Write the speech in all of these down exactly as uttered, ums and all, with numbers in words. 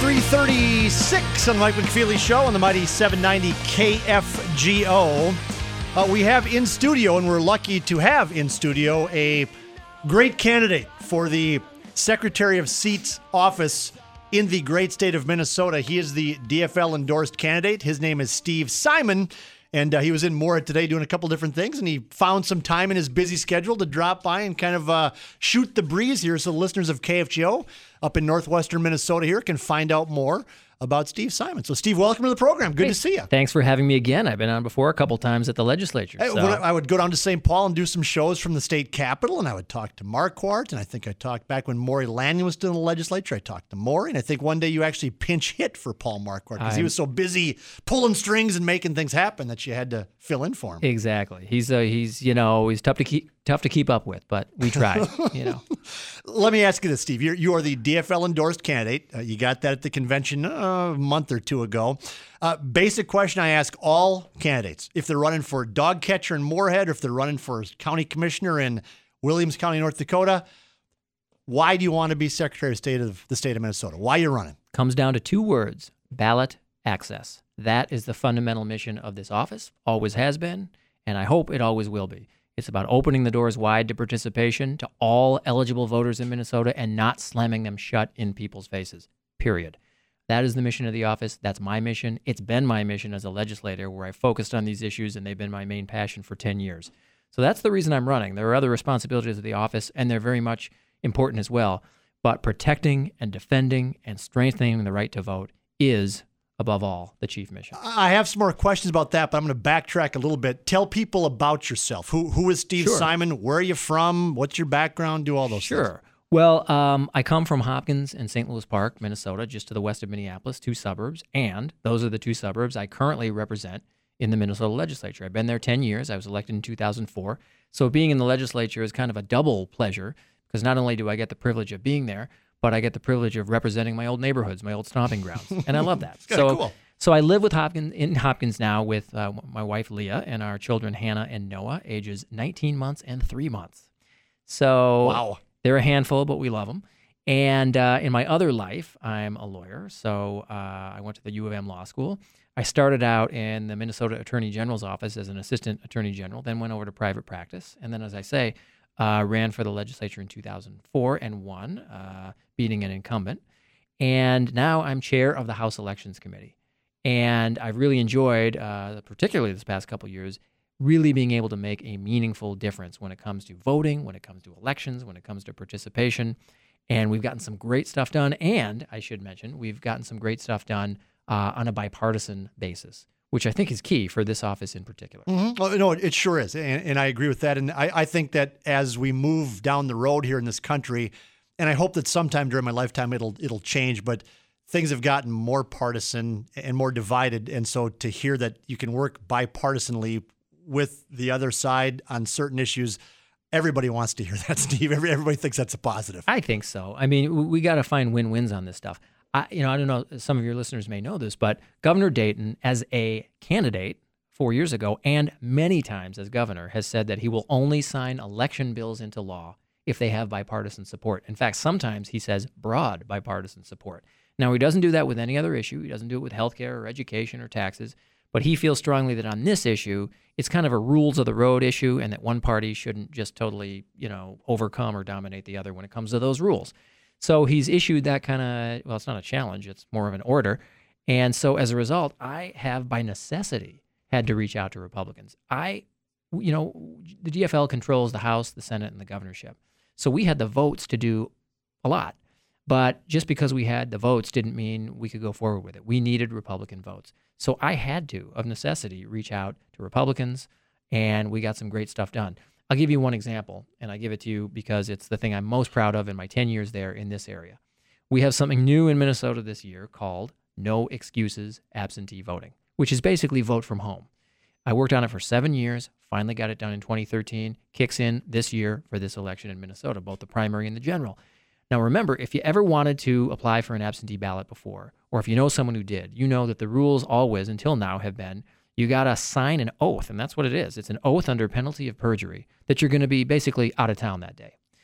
three thirty-six on the Mike McFeely Show on the mighty seven ninety K F G O. Uh, we have in studio, and we're lucky to have in studio, a great candidate for the Secretary of Seats office in the great state of Minnesota. He is the D F L-endorsed candidate. His name is Steve Simon, and uh, he was in Moorhead today doing a couple different things, and he found some time in his busy schedule to drop by and kind of uh, shoot the breeze here so the listeners of K F G O up in northwestern Minnesota here can find out more about Steve Simon. So, Steve, welcome to the program. Good hey, to see you. Thanks for having me again. I've been on before a couple times at the legislature. Hey, so. when I would go down to Saint Paul and do some shows from the state capitol, and I would talk to Marquardt, and I think I talked back when Maury Lanyon was still in the legislature. I talked to Maury, and I think one day you actually pinch hit for Paul Marquardt because he was so busy pulling strings and making things happen that you had to fill in for him. Exactly. He's uh, he's you know he's tough to keep tough to keep up with, but we try. you know. Let me ask you this, Steve. You're, you are the D F L endorsed candidate. Uh, you got that at the convention uh, a month or two ago. Uh, basic question I ask all candidates: if they're running for dog catcher in Moorhead, or if they're running for county commissioner in Williams County, North Dakota, why do you want to be Secretary of State of the state of Minnesota? Why are you running? Comes down to two words: ballot access. That is the fundamental mission of this office. Always has been, and I hope it always will be. It's about opening the doors wide to participation to all eligible voters in Minnesota and not slamming them shut in people's faces, period. That is the mission of the office. That's my mission. It's been my mission as a legislator, where I focused on these issues, and they've been my main passion for ten years. So that's the reason I'm running. There are other responsibilities of the office, and they're very much important as well. But protecting and defending and strengthening the right to vote is, above all, the chief mission. I have some more questions about that, but I'm going to backtrack a little bit. Tell people about yourself. Who Who is Steve Sure. Simon? Where are you from? What's your background? Do all those Sure. things. Well, um, I come from Hopkins and Saint Louis Park, Minnesota, just to the west of Minneapolis, two suburbs, and those are the two suburbs I currently represent in the Minnesota legislature. I've been there ten years. I was elected in two thousand four. So being in the legislature is kind of a double pleasure, because not only do I get the privilege of being there, but I get the privilege of representing my old neighborhoods, my old stomping grounds, and I love that. so, cool. so I live with Hopkins in Hopkins now with uh, my wife Leah and our children Hannah and Noah, ages nineteen months and three months. So Wow. They're a handful, but we love them. And uh, in my other life, I'm a lawyer. So uh, I went to the U of M Law School. I started out in the Minnesota Attorney General's office as an assistant attorney general, then went over to private practice, and then, as I say, Uh, ran for the legislature in two thousand four and won, uh, beating an incumbent. And now I'm chair of the House Elections Committee. And I've really enjoyed, uh, particularly this past couple of years, really being able to make a meaningful difference when it comes to voting, when it comes to elections, when it comes to participation. And we've gotten some great stuff done. And I should mention, we've gotten some great stuff done uh, on a bipartisan basis, which I think is key for this office in particular. Mm-hmm. Well, no, it sure is, and, and I agree with that. And I, I think that as we move down the road here in this country, and I hope that sometime during my lifetime it'll it'll change, but things have gotten more partisan and more divided. And so to hear that you can work bipartisanly with the other side on certain issues, everybody wants to hear that, Steve. Every, everybody thinks that's a positive. I think so. I mean, we got to find win-wins on this stuff. I, you know, I don't know, some of your listeners may know this, but Governor Dayton, as a candidate four years ago, and many times as governor, has said that he will only sign election bills into law if they have bipartisan support. In fact, sometimes he says broad bipartisan support. Now, he doesn't do that with any other issue. He doesn't do it with healthcare or education or taxes, but he feels strongly that on this issue, it's kind of a rules of the road issue, and that one party shouldn't just totally, you know, overcome or dominate the other when it comes to those rules. So he's issued that kind of, well, it's not a challenge, it's more of an order. And so as a result, I have by necessity had to reach out to Republicans. I, you know, the D F L controls the House, the Senate, and the governorship. So we had the votes to do a lot. But just because we had the votes didn't mean we could go forward with it. We needed Republican votes. So I had to, of necessity, reach out to Republicans, and we got some great stuff done. I'll give you one example, and I give it to you because it's the thing I'm most proud of in my ten years there in this area. We have something new in Minnesota this year called No Excuses Absentee Voting, which is basically vote from home. I worked on it for seven years, finally got it done in twenty thirteen, kicks in this year for this election in Minnesota, both the primary and the general. Now remember, if you ever wanted to apply for an absentee ballot before, or if you know someone who did, you know that the rules always, until now, have been you got to sign an oath, and that's what it is. It's an oath under penalty of perjury that you're going to be basically out of town that day.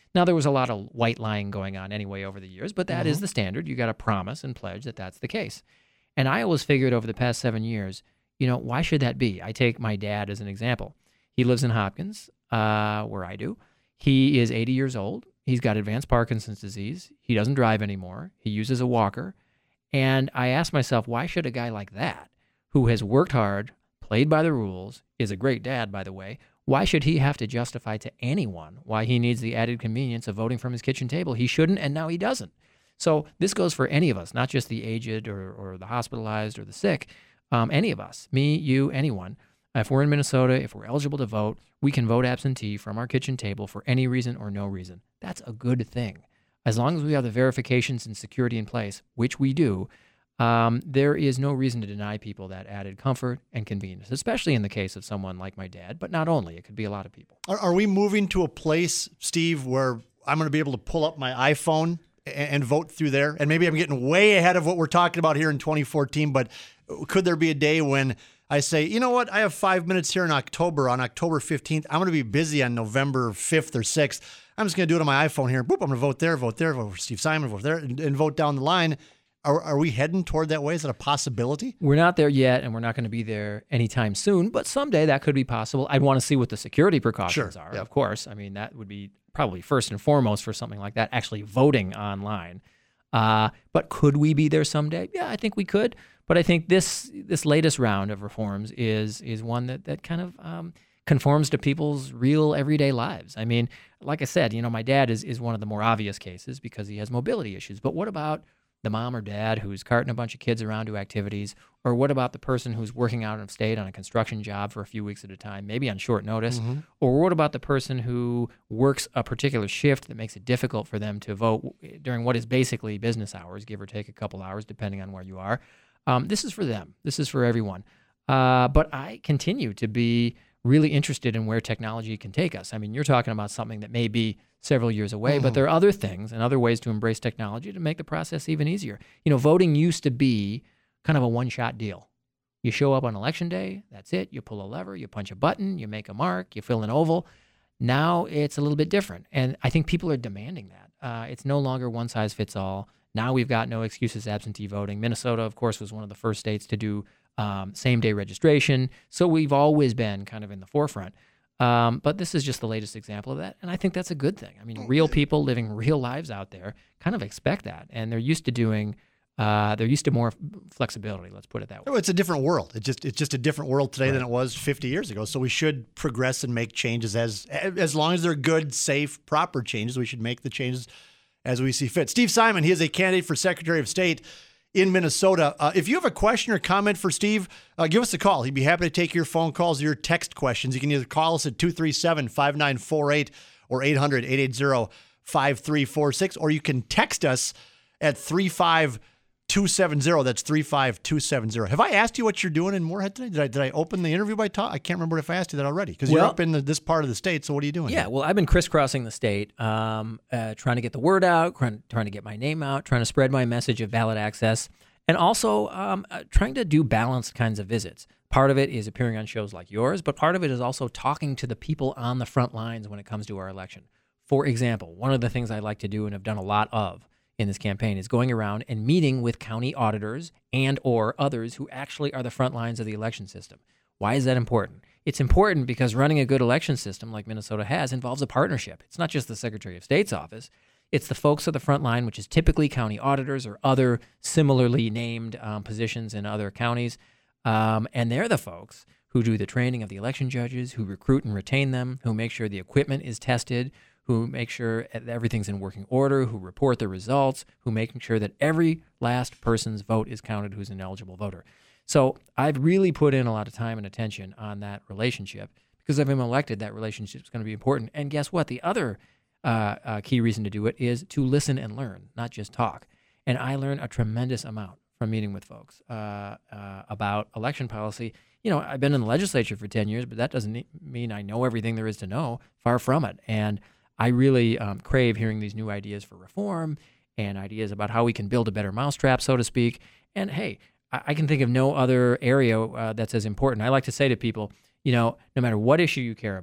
Now, there was a lot of white lying going on anyway over the years, but that Mm-hmm. is the standard. You got to promise and pledge that that's the case. And I always figured over the past seven years, you know, why should that be? I take my dad as an example. He lives in Hopkins, uh, where I do. He is eighty years old. He's got advanced Parkinson's disease. He doesn't drive anymore. He uses a walker. And I asked myself, why should a guy like that, who has worked hard, played by the rules, is a great dad, by the way, why should he have to justify to anyone why he needs the added convenience of voting from his kitchen table? He shouldn't, and now he doesn't. So this goes for any of us, not just the aged or, or the hospitalized or the sick, um, any of us, me, you, anyone. If we're in Minnesota, if we're eligible to vote, we can vote absentee from our kitchen table for any reason or no reason. That's a good thing. As long as we have the verifications and security in place, which we do, Um, there is no reason to deny people that added comfort and convenience, especially in the case of someone like my dad, but not only. It could be a lot of people. Are, are we moving to a place, Steve, where I'm going to be able to pull up my iPhone and, and vote through there? And maybe I'm getting way ahead of what we're talking about here in twenty fourteen, but could there be a day when I say, you know what, I have five minutes here in October, on October fifteenth, I'm going to be busy on November fifth or sixth. I'm just going to do it on my iPhone here. Boop, I'm going to vote there, vote there, vote for Steve Simon, vote there, and, and vote down the line. Are, are we heading toward that way? Is that a possibility? We're not there yet, and we're not going to be there anytime soon, but someday that could be possible. I'd want to see what the security precautions Sure, are, yep. of course. I mean, that would be probably first and foremost for something like that, actually voting online. Uh, but could we be there someday? Yeah, I think we could. But I think this this latest round of reforms is is one that, that kind of um, conforms to people's real everyday lives. I mean, like I said, you know, my dad is, is one of the more obvious cases because he has mobility issues. But what about the mom or dad who's carting a bunch of kids around to activities? Or what about the person who's working out of state on a construction job for a few weeks at a time, maybe on short notice? Mm-hmm. Or what about the person who works a particular shift that makes it difficult for them to vote during what is basically business hours, give or take a couple hours, depending on where you are? Um, this is for them. This is for everyone. Uh, but I continue to be really interested in where technology can take us. I mean, you're talking about something that may be several years away, Mm-hmm. but there are other things and other ways to embrace technology to make the process even easier. You know, voting used to be kind of a one-shot deal. You show up on election day, that's it. You pull a lever, you punch a button, you make a mark, you fill an oval. Now it's a little bit different, and I think people are demanding that. Uh, it's no longer one size fits all. Now we've got no excuses absentee voting. Minnesota, of course, was one of the first states to do um, same-day registration, so we've always been kind of in the forefront. Um, but this is just the latest example of that, and I think that's a good thing. I mean, real people living real lives out there kind of expect that, and they're used to doing, uh, they're used to more flexibility. Let's put it that way. Oh, it's a different world. It's just it's just a different world today than it was fifty years ago. So we should progress and make changes as as long as they're good, safe, proper changes. We should make the changes as we see fit. Steve Simon, he is a candidate for Secretary of State in Minnesota. Uh, if you have a question or comment for Steve, uh, give us a call. He'd be happy to take your phone calls or your text questions. You can either call us at two three seven, five nine four eight or eight hundred, eight eight zero, five three four six, or you can text us at three five two seven zero. That's three five two seven zero. Have I asked you what you're doing in Moorhead today? Did I did I open the interview by talk? I can't remember if I asked you that already because you're Well- up in the, this part of the state. So what are you doing? Yeah, well, I've been crisscrossing the state, um, uh, trying to get the word out, trying, trying to get my name out, trying to spread my message of ballot access, and also um, uh, trying to do balanced kinds of visits. Part of it is appearing on shows like yours, but part of it is also talking to the people on the front lines when it comes to our election. For example, one of the things I like to do and have done a lot of in this campaign is going around and meeting with county auditors and or others who actually are the front lines of the election system. Why is that important? It's important because running a good election system like Minnesota has involves a partnership. It's not just the Secretary of State's office. It's the folks at the front line, which is typically county auditors or other similarly named um, positions in other counties. Um, and they're the folks who do the training of the election judges, who recruit and retain them, who make sure the equipment is tested, who make sure everything's in working order, who report the results, who making sure that every last person's vote is counted who's an eligible voter. So I've really put in a lot of time and attention on that relationship because if I'm elected, that relationship is going to be important. And guess what? The other uh, uh, key reason to do it is to listen and learn, not just talk. And I learn a tremendous amount from meeting with folks uh, uh, about election policy. You know, I've been in the legislature for ten years, but that doesn't mean I know everything there is to know. Far from it. And I really um, crave hearing these new ideas for reform and ideas about how we can build a better mousetrap, so to speak. And hey, I, I can think of no other area uh, that's as important. I like to say to people, you know, no matter what issue you care about,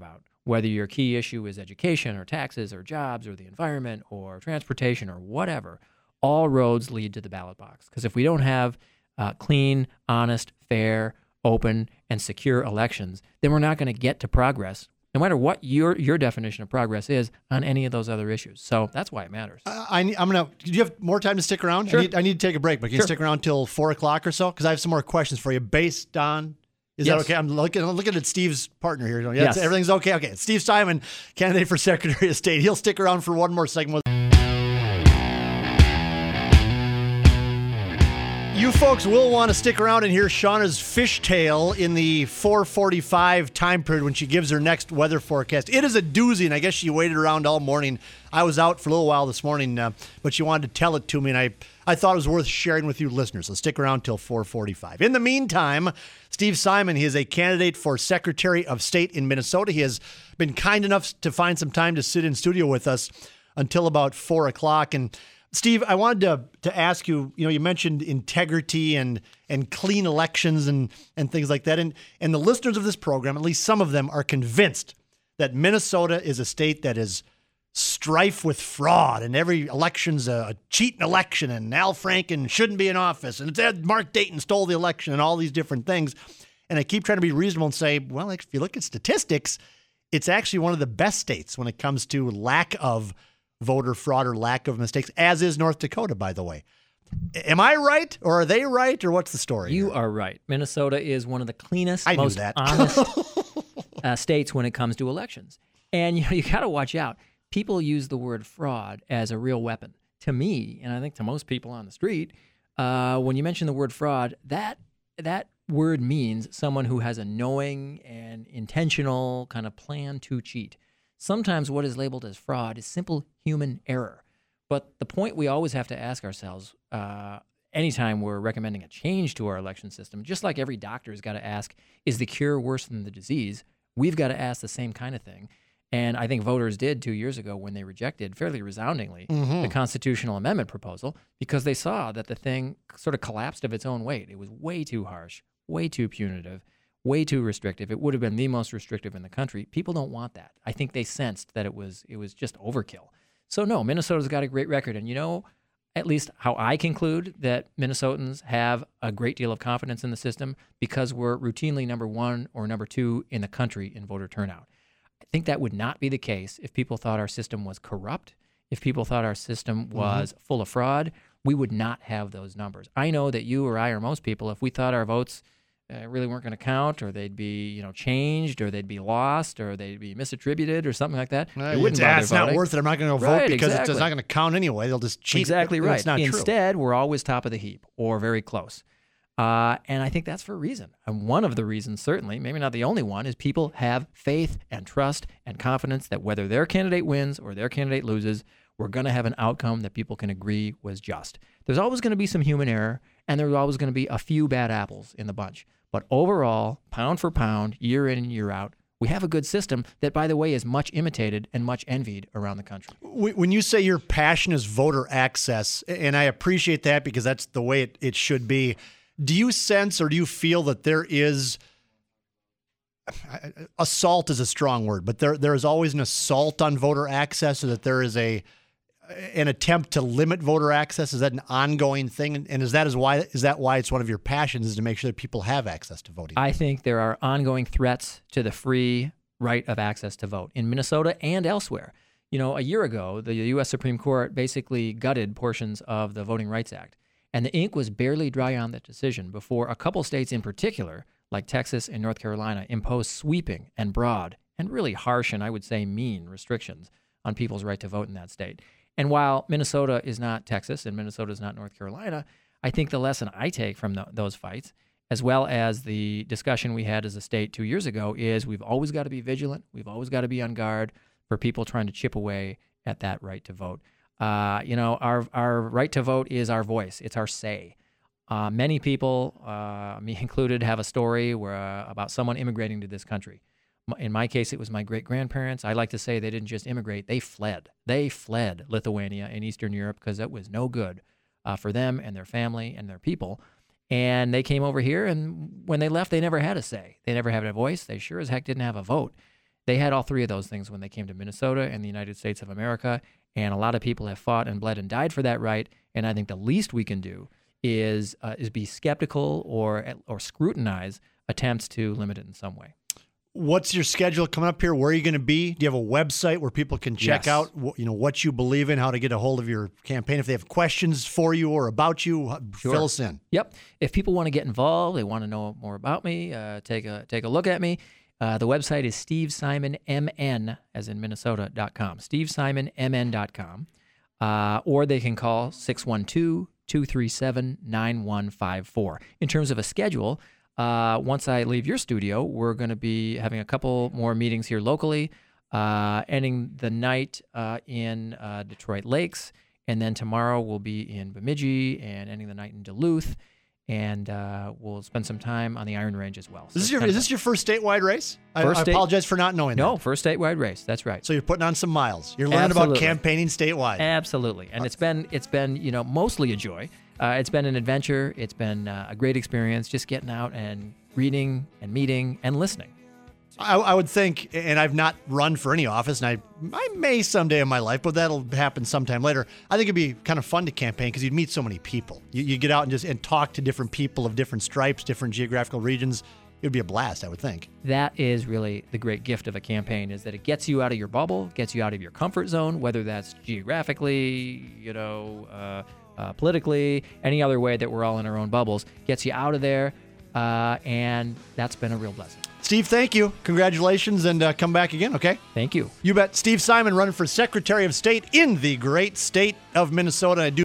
whether your key issue is education or taxes or jobs or the environment or transportation or whatever, all roads lead to the ballot box. Because if we don't have uh, clean, honest, fair, open, and secure elections, then we're not going to get to progress, no matter what your your definition of progress is on any of those other issues. So that's why it matters. Uh, I, I'm going to, do you have more time to stick around? Sure. I need, I need to take a break, but can Sure. you stick around till four o'clock or so? Because I have some more questions for you based on, is Yes. that okay? I'm looking, I'm looking at Steve's partner here. Yeah, Yes. Everything's okay. Okay. Steve Simon, candidate for Secretary of State. He'll stick around for one more segment. You folks will want to stick around and hear Shauna's fishtail in the four forty-five time period when she gives her next weather forecast. It is a doozy, and I guess she waited around all morning. I was out for a little while this morning, uh, but she wanted to tell it to me, and I, I thought it was worth sharing with you listeners. So stick around till four forty-five. In the meantime, Steve Simon, he is a candidate for Secretary of State in Minnesota. He has been kind enough to find some time to sit in studio with us until about four o'clock, and Steve, I wanted to to ask you, you know, you mentioned integrity and and clean elections and, and things like that. And, and the listeners of this program, at least some of them, are convinced that Minnesota is a state that is strife with fraud, and every election's a cheating election, and Al Franken shouldn't be in office, and it's Mark Dayton stole the election, and all these different things. And I keep trying to be reasonable and say, well, if you look at statistics, it's actually one of the best states when it comes to lack of voter fraud or lack of mistakes, as is North Dakota, by the way. Am I right, or are they right, or what's the story? You here? are right. Minnesota is one of the cleanest, I knew most that. honest uh, states when it comes to elections. And you know, you got to watch out. People use the word fraud as a real weapon. To me, and I think to most people on the street, uh, when you mention the word fraud, that that word means someone who has a knowing and intentional kind of plan to cheat. Sometimes what is labeled as fraud is simple human error. But the point we always have to ask ourselves, uh, anytime we're recommending a change to our election system, just like every doctor has got to ask, is the cure worse than the disease? We've got to ask the same kind of thing. And I think voters did two years ago when they rejected fairly resoundingly Mm-hmm. the constitutional amendment proposal, because they saw that the thing sort of collapsed of its own weight. It was way too harsh, way too punitive, way too restrictive. It would have been the most restrictive in the country. People don't want that. I think they sensed that it was it was just overkill. So no, Minnesota's got a great record. And you know, at least how I conclude that Minnesotans have a great deal of confidence in the system, because we're routinely number one or number two in the country in voter turnout. I think that would not be the case if people thought our system was corrupt, if people thought our system was mm-hmm. full of fraud. We would not have those numbers. I know that you or I or most people, if we thought our votes Uh, really weren't going to count, or they'd be, you know, changed, or they'd be lost, or they'd be misattributed, or something like that. Uh, it wouldn't it's, bother it's not voting. worth it. I'm not going to vote Right, because exactly. it's not going to count anyway. They'll just cheat. Exactly right. It's not Instead, true. we're always top of the heap or very close. Uh, and I think that's for a reason. And one of the reasons, certainly, maybe not the only one, is people have faith and trust and confidence that whether their candidate wins or their candidate loses, we're going to have an outcome that people can agree was just. There's always going to be some human error, and there's always going to be a few bad apples in the bunch. But overall, pound for pound, year in and year out, we have a good system that, by the way, is much imitated and much envied around the country. When you say your passion is voter access, and I appreciate that because that's the way it, it should be, do you sense or do you feel that there is, assault is a strong word, but there there is always an assault on voter access, so that there is a an attempt to limit voter access? Is that an ongoing thing? And is that is why is that why it's one of your passions, is to make sure that people have access to voting? I think there are ongoing threats to the free right of access to vote in Minnesota and elsewhere. You know, a year ago, the U S Supreme Court basically gutted portions of the Voting Rights Act, and the ink was barely dry on that decision before a couple states in particular, like Texas and North Carolina, imposed sweeping and broad and really harsh and I would say mean restrictions on people's right to vote in that state. And while Minnesota is not Texas and Minnesota is not North Carolina, I think the lesson I take from the, those fights, as well as the discussion we had as a state two years ago, is we've always got to be vigilant. We've always got to be on guard for people trying to chip away at that right to vote. Uh, you know, our our right to vote is our voice. It's our say. Uh, many people, uh, me included, have a story where uh, about someone immigrating to this country. In my case, it was my great-grandparents. I like to say they didn't just immigrate, they fled. They fled Lithuania and Eastern Europe because it was no good uh, for them and their family and their people. And they came over here, and when they left, they never had a say. They never had a voice. They sure as heck didn't have a vote. They had all three of those things when they came to Minnesota and the United States of America, and a lot of people have fought and bled and died for that right. And I think the least we can do is uh, is be skeptical or or scrutinize attempts to limit it in some way. What's your schedule coming up here? Where are you going to be? Do you have a website where people can check Yes. out, you know, what you believe in, how to get a hold of your campaign? If they have questions for you or about you, Sure. fill us in. Yep. If people want to get involved, they want to know more about me, uh, take a take a look at me. Uh, the website is steve simon m n, as in Minnesota, dot com, steve simon m n dot com. Uh, or they can call six one two, two three seven, nine one five four. In terms of a schedule, uh, once I leave your studio, we're going to be having a couple more meetings here locally, uh, ending the night uh, in uh, Detroit Lakes, and then tomorrow we'll be in Bemidji and ending the night in Duluth. And uh, we'll spend some time on the Iron Range as well. So Is this, your, kind is of this your first statewide race? I, First I state- apologize for not knowing no that. first statewide race? That's right. So you're putting on some miles. You're learning about Absolutely. campaigning statewide. Absolutely, and it's been it's been you know mostly a joy. Uh, it's been an adventure. It's been uh, a great experience, just getting out and reading and meeting and listening. I, I would think, and I've not run for any office, and I I may someday in my life, but that'll happen sometime later. I think it'd be kind of fun to campaign because you'd meet so many people. You, you get out and just and talk to different people of different stripes, different geographical regions. It would be a blast, I would think. That is really the great gift of a campaign, is that it gets you out of your bubble, gets you out of your comfort zone, whether that's geographically, you know, uh, uh, politically, any other way that we're all in our own bubbles, gets you out of there, uh, and that's been a real blessing. Steve, thank you. Congratulations, and uh, come back again, okay? Thank you. You bet. Steve Simon running for Secretary of State in the great state of Minnesota. I do